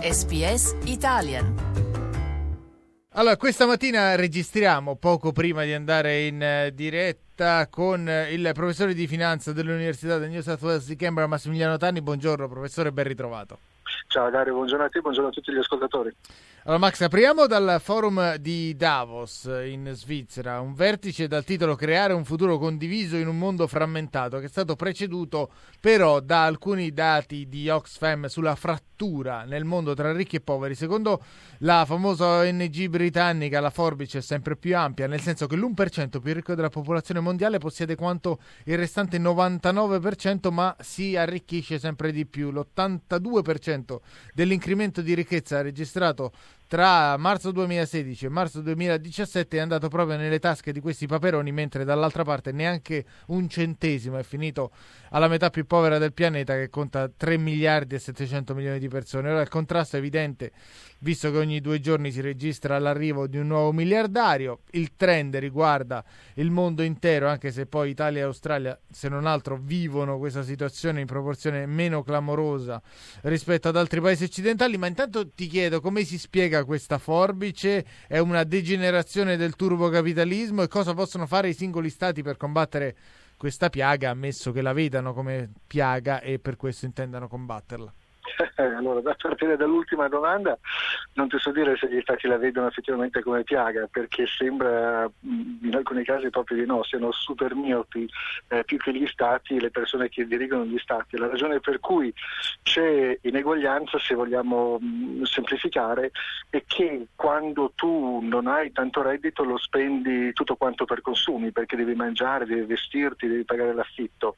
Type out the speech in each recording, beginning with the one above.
SBS Italian. Allora, questa mattina registriamo poco prima di andare in diretta con il professore di finanza dell'Università del New South Wales di Canberra, Massimiliano Tanni. Buongiorno professore, ben ritrovato. Ciao Dario, buongiorno a te, buongiorno a tutti gli ascoltatori. Allora Max, apriamo dal forum di Davos in Svizzera, un vertice dal titolo Creare un futuro condiviso in un mondo frammentato, che è stato preceduto però da alcuni dati di Oxfam sulla frattura nel mondo tra ricchi e poveri. Secondo la famosa ONG britannica, la forbice è sempre più ampia, nel senso che l'1% più ricco della popolazione mondiale possiede quanto il restante 99%, ma si arricchisce sempre di più. L'82% dell'incremento di ricchezza registrato tra marzo 2016 e marzo 2017 è andato proprio nelle tasche di questi paperoni, mentre dall'altra parte neanche un centesimo è finito alla metà più povera del pianeta, che conta 3 miliardi e 700 milioni di persone. Ora il contrasto è evidente, visto che ogni 2 giorni si registra l'arrivo di un nuovo miliardario. Il trend riguarda il mondo intero, anche se poi Italia e Australia, se non altro, vivono questa situazione in proporzione meno clamorosa rispetto ad altri paesi occidentali. Ma intanto ti chiedo, come si spiega questa forbice? È una degenerazione del turbocapitalismo? E cosa possono fare i singoli stati per combattere questa piaga, ammesso che la vedano come piaga e per questo intendano combatterla? Allora, da partire dall'ultima domanda, non ti so dire se gli stati la vedono effettivamente come piaga, perché sembra in alcuni casi proprio di no, siano super miopi più che gli stati, le persone che dirigono gli stati. La ragione per cui c'è ineguaglianza, se vogliamo semplificare, è che quando tu non hai tanto reddito lo spendi tutto quanto per consumi, perché devi mangiare, devi vestirti, devi pagare l'affitto,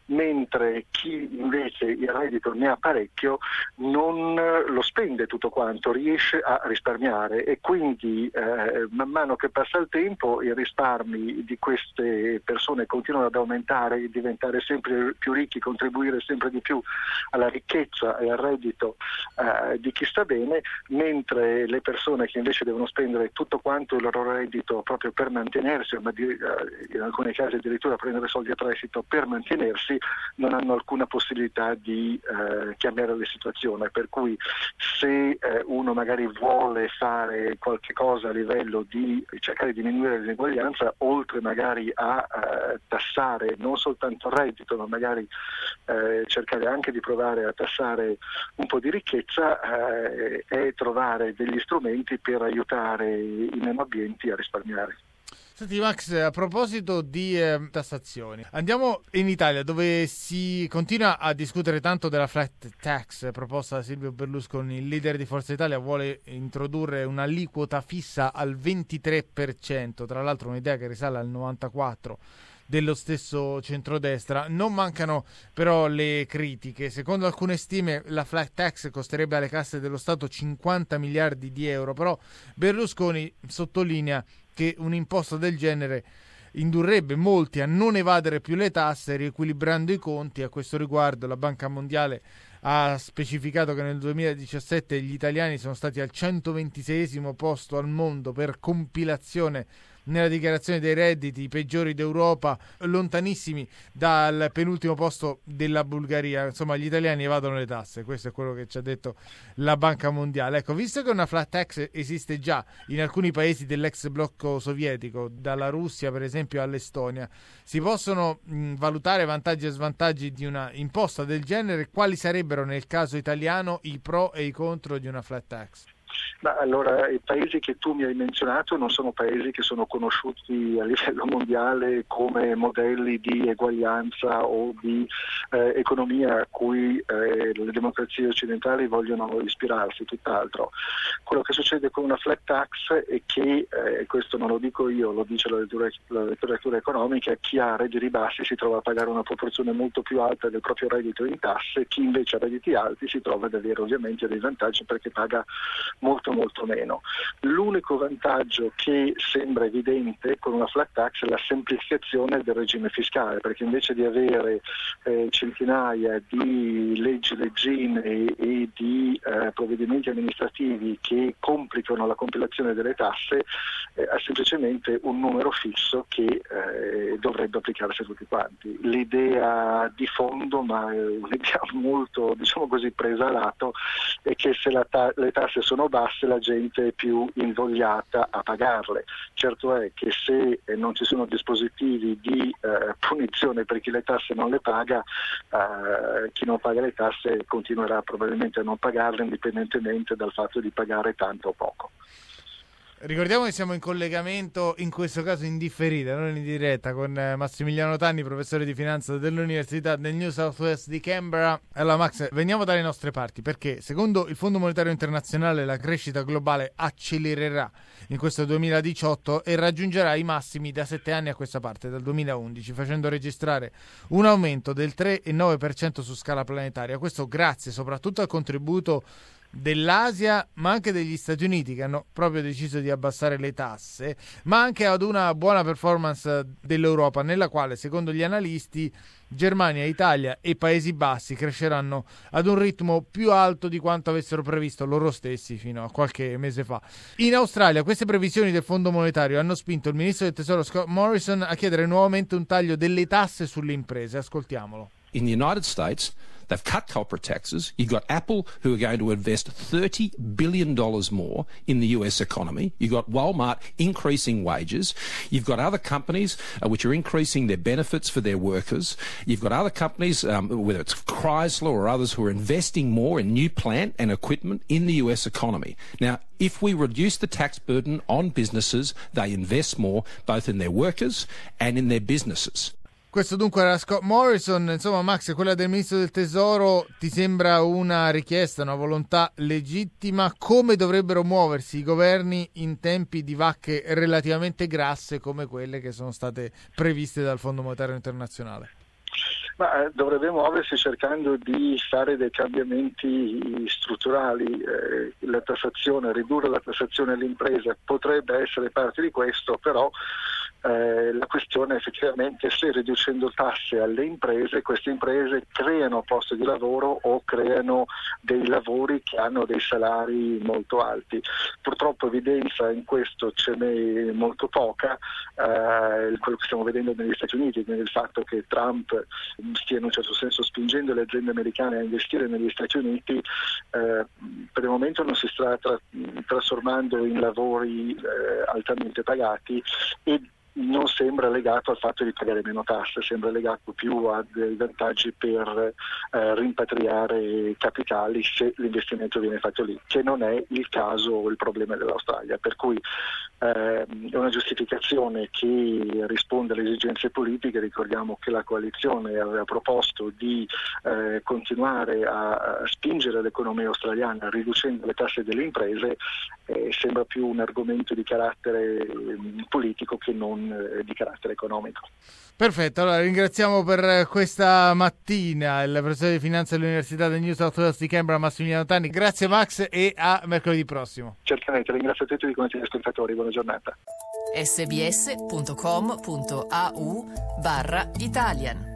mentre chi invece il reddito ne ha parecchio non lo spende tutto quanto, riesce a risparmiare, e quindi man mano che passa il tempo i risparmi di queste persone continuano ad aumentare e diventare sempre più ricchi, contribuire sempre di più alla ricchezza e al reddito di chi sta bene, mentre le persone che invece devono spendere tutto quanto il loro reddito proprio per mantenersi, ma in alcuni casi addirittura prendere soldi a prestito per mantenersi, non hanno alcuna possibilità di cambiare le situazione. Per cui se uno magari vuole fare qualche cosa a livello di cercare di diminuire l'ineguaglianza, oltre magari a tassare non soltanto il reddito, ma magari cercare anche di provare a tassare un po' di ricchezza, e trovare degli strumenti per aiutare i meno abbienti a risparmiare. Senti Max, a proposito di tassazioni, andiamo in Italia, dove si continua a discutere tanto della flat tax proposta da Silvio Berlusconi. Il leader di Forza Italia vuole introdurre un'aliquota fissa al 23%, tra l'altro un'idea che risale al 94% dello stesso centrodestra. Non mancano però le critiche. Secondo alcune stime la flat tax costerebbe alle casse dello Stato 50 miliardi di euro, però Berlusconi sottolinea che un'imposta del genere indurrebbe molti a non evadere più le tasse, riequilibrando i conti. A questo riguardo la Banca Mondiale ha specificato che nel 2017 gli italiani sono stati al 126esimo posto al mondo per compilazione nella dichiarazione dei redditi, i peggiori d'Europa, lontanissimi dal penultimo posto della Bulgaria. Insomma, gli italiani evadono le tasse, questo è quello che ci ha detto la Banca Mondiale. Ecco, visto che una flat tax esiste già in alcuni paesi dell'ex blocco sovietico, dalla Russia per esempio all'Estonia, si possono valutare vantaggi e svantaggi di una imposta del genere? Quali sarebbero nel caso italiano i pro e i contro di una flat tax? Ma allora, i paesi che tu mi hai menzionato non sono paesi che sono conosciuti a livello mondiale come modelli di eguaglianza o di economia a cui le democrazie occidentali vogliono ispirarsi, tutt'altro. Quello che succede con una flat tax è che, questo non lo dico io, lo dice la letteratura economica, chi ha redditi bassi si trova a pagare una proporzione molto più alta del proprio reddito in tasse, chi invece ha redditi alti si trova ad avere ovviamente dei vantaggi perché paga molto molto meno. L'unico vantaggio che sembra evidente con una flat tax è la semplificazione del regime fiscale, perché invece di avere centinaia di leggi leggine e di provvedimenti amministrativi che complicano la compilazione delle tasse, ha semplicemente un numero fisso che dovrebbe applicarsi a tutti quanti. L'idea di fondo, ma è un'idea molto, diciamo così, presa a lato, è che se le tasse sono basse la gente è più invogliata a pagarle. Certo è che se non ci sono dispositivi di punizione per chi le tasse non le paga, chi non paga le tasse continuerà probabilmente a non pagarle, indipendentemente dal fatto di pagare tanto o poco. Ricordiamo che siamo in collegamento, in questo caso in differita, non in diretta, con Massimiliano Tanni, professore di finanza dell'Università del New South Wales di Canberra. Allora Max, veniamo dalle nostre parti, perché secondo il Fondo Monetario Internazionale la crescita globale accelererà in questo 2018 e raggiungerà i massimi da 7 anni a questa parte, dal 2011, facendo registrare un aumento del 3,9% su scala planetaria. Questo grazie soprattutto al contributo dell'Asia, ma anche degli Stati Uniti, che hanno proprio deciso di abbassare le tasse, ma anche ad una buona performance dell'Europa, nella quale, secondo gli analisti, Germania, Italia e Paesi Bassi cresceranno ad un ritmo più alto di quanto avessero previsto loro stessi fino a qualche mese fa. In Australia queste previsioni del Fondo Monetario hanno spinto il ministro del Tesoro Scott Morrison a chiedere nuovamente un taglio delle tasse sulle imprese. Ascoltiamolo. In the United States, they've cut corporate taxes. You've got Apple, who are going to invest $30 billion more in the US economy. You've got Walmart increasing wages. You've got other companies which are increasing their benefits for their workers. You've got other companies, whether it's Chrysler or others, who are investing more in new plant and equipment in the US economy. Now, if we reduce the tax burden on businesses, they invest more, both in their workers and in their businesses. Questo dunque era Scott Morrison. Insomma, Max, quella del Ministro del Tesoro ti sembra una richiesta, una volontà legittima? Come dovrebbero muoversi i governi in tempi di vacche relativamente grasse come quelle che sono state previste dal Fondo Monetario Internazionale? Ma dovrebbe muoversi cercando di fare dei cambiamenti strutturali. La tassazione, ridurre la tassazione alle imprese potrebbe essere parte di questo, però la questione è effettivamente se riducendo tasse alle imprese, queste imprese creano posti di lavoro o creano dei lavori che hanno dei salari molto alti. Purtroppo evidenza in questo ce n'è molto poca, quello che stiamo vedendo negli Stati Uniti, quindi il fatto che Trump stia in un certo senso spingendo le aziende americane a investire negli Stati Uniti, per il momento non si sta trasformando in lavori altamente pagati e non sembra legato al fatto di pagare meno tasse, sembra legato più a dei vantaggi per rimpatriare capitali se l'investimento viene fatto lì, che non è il caso o il problema dell'Australia, per cui è una giustificazione che risponde alle esigenze politiche. Ricordiamo che la coalizione aveva proposto di continuare a spingere l'economia australiana riducendo le tasse delle imprese, sembra più un argomento di carattere politico che non di carattere economico. Perfetto, allora ringraziamo per questa mattina il professore di finanza dell'Università del New South Wales di Canberra, Massimiliano Tanni. Grazie Max e a mercoledì prossimo. Certamente, ringrazio a tutti i consigli ascoltatori, buona giornata. sbs.com.au/Italian